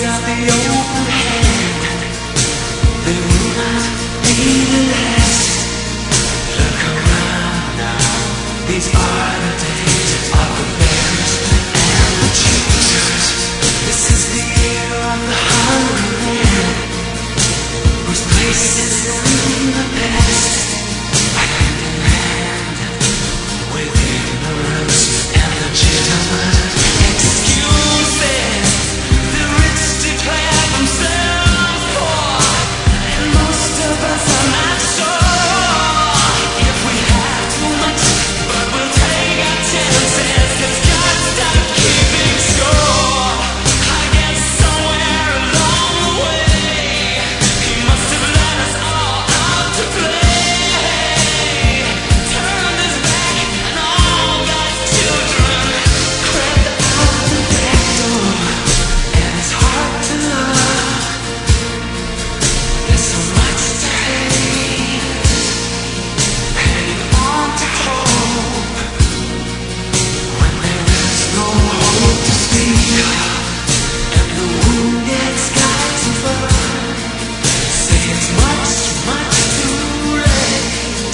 out the open hand. They will not be the last. Look around now. These are the days of the bears and the choosers. This is the year of the hungry man, whose place is in the past. Hand in hand with ignorance and legitimate excuses. The rich declare themselves poor, and most of us are not sure if we have too much, but we'll take our chances, 'cause God stopped keeping score. I guess somewhere along the way He must have let us all out to play. Turned His back and all God's children crept out the back door. And it's hard to love. There's so much to hate. Hanging on to hope when there is no hope to speak of, and the wounded skies above say it's much, much too late.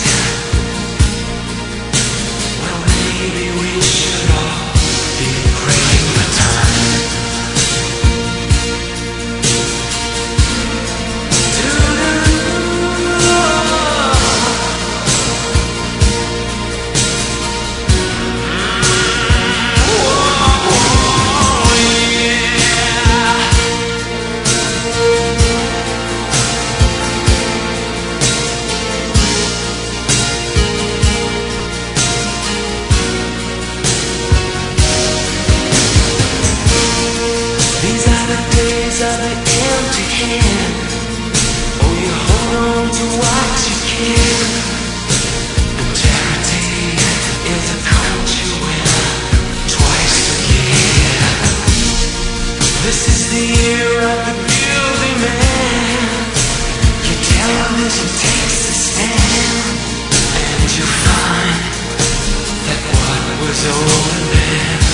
Well, maybe we should all be praying for time to These are the days of the empty hand. Oh, you hold on to what you can. And charity is a coat you wear twice a year. This is the year of the guilty man. Your television takes a stand, and you find that what was old and bad